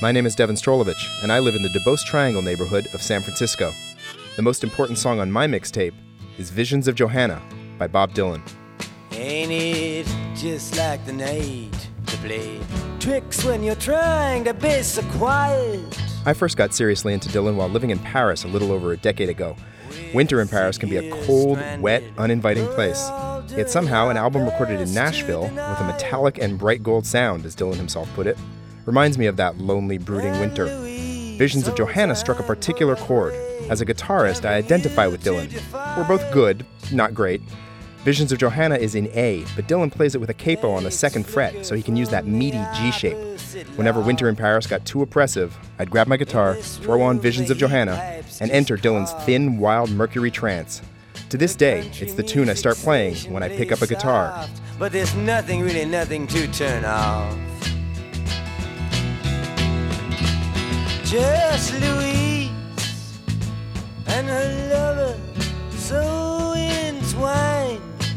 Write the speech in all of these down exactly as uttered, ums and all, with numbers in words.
My name is Devin Strolovich, and I live in the Duboce Triangle neighborhood of San Francisco. The most important song on my mixtape is Visions of Johanna by Bob Dylan. Ain't it just like the night to play tricks when you're trying to be so quiet? I first got seriously into Dylan while living in Paris a little over a decade ago. Winter in Paris can be a cold, wet, uninviting place. Yet somehow an album recorded in Nashville with a metallic and bright gold sound, as Dylan himself put it, reminds me of that lonely, brooding winter. Visions of Johanna struck a particular chord. As a guitarist, I identify with Dylan. We're both good, not great. Visions of Johanna is in A, but Dylan plays it with a capo on the second fret, so he can use that meaty G shape. Whenever Winter in Paris got too oppressive, I'd grab my guitar, throw on Visions of Johanna, and enter Dylan's thin, wild Mercury trance. To this day, it's the tune I start playing when I pick up a guitar. But there's nothing, really nothing to turn off. Just Louise and her lover so entwined,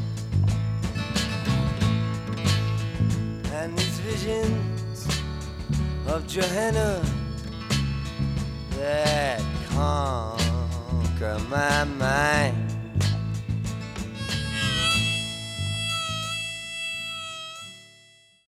and these visions of Johanna that conquer my mind.